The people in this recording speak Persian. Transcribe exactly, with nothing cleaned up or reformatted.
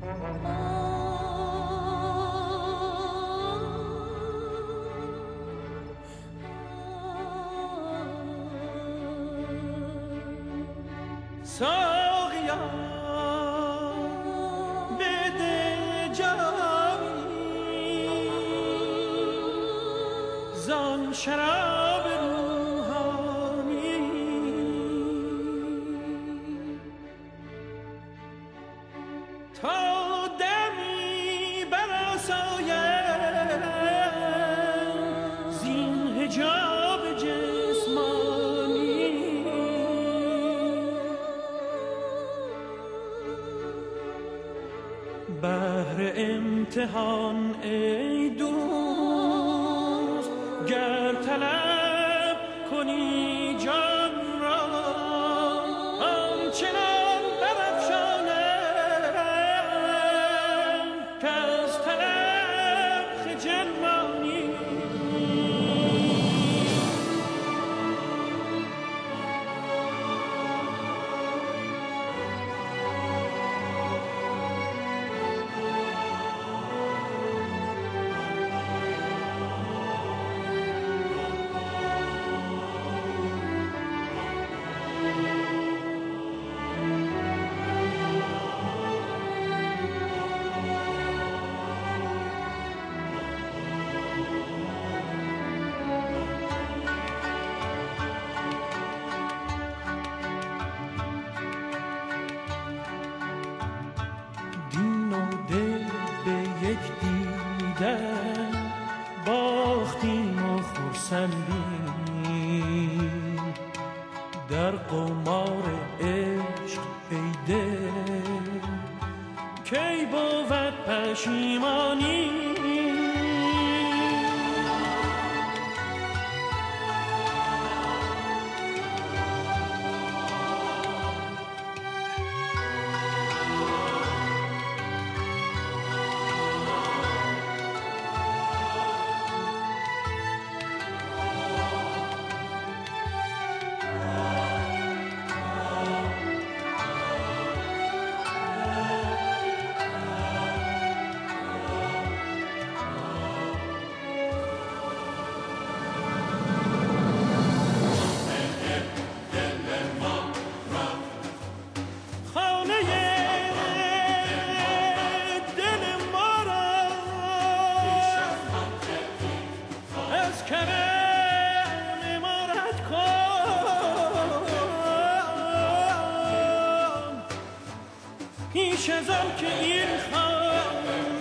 ساقیا بده جامی زان شراب روحانی تا دمی برآسایم زین حجاب جسمانی بهر امتحان ای دوست گر طلب کنی جان را همچنان برافشانم که از طلب خجل مانی باختیم و خرسندیم در قمار عشق ای دل کی بود پشیمانی پیش از آن که این خانه